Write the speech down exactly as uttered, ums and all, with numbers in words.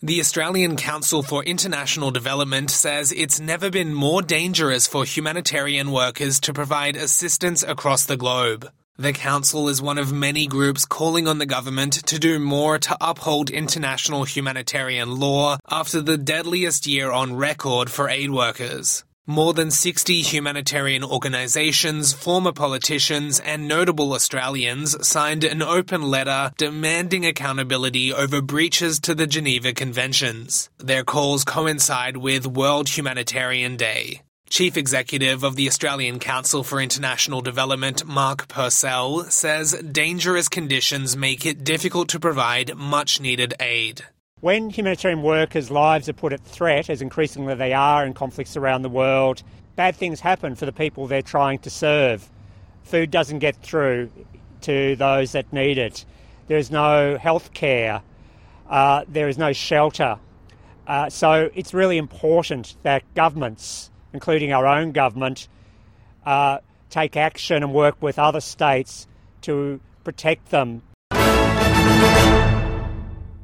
The Australian Council for International Development says it's never been more dangerous for humanitarian workers to provide assistance across the globe. The Council is one of many groups calling on the government to do more to uphold international humanitarian law after the deadliest year on record for aid workers. More than sixty humanitarian organisations, former politicians and notable Australians signed an open letter demanding accountability over breaches to the Geneva Conventions. Their calls coincide with World Humanitarian Day. Chief Executive of the Australian Council for International Development, Mark Purcell, says dangerous conditions make it difficult to provide much-needed aid. When humanitarian workers' lives are put at threat, as increasingly they are in conflicts around the world, bad things happen for the people they're trying to serve. Food doesn't get through to those that need it. There is no health care. Uh, there is no shelter. Uh, so it's really important that governments, including our own government, uh, take action and work with other states to protect them.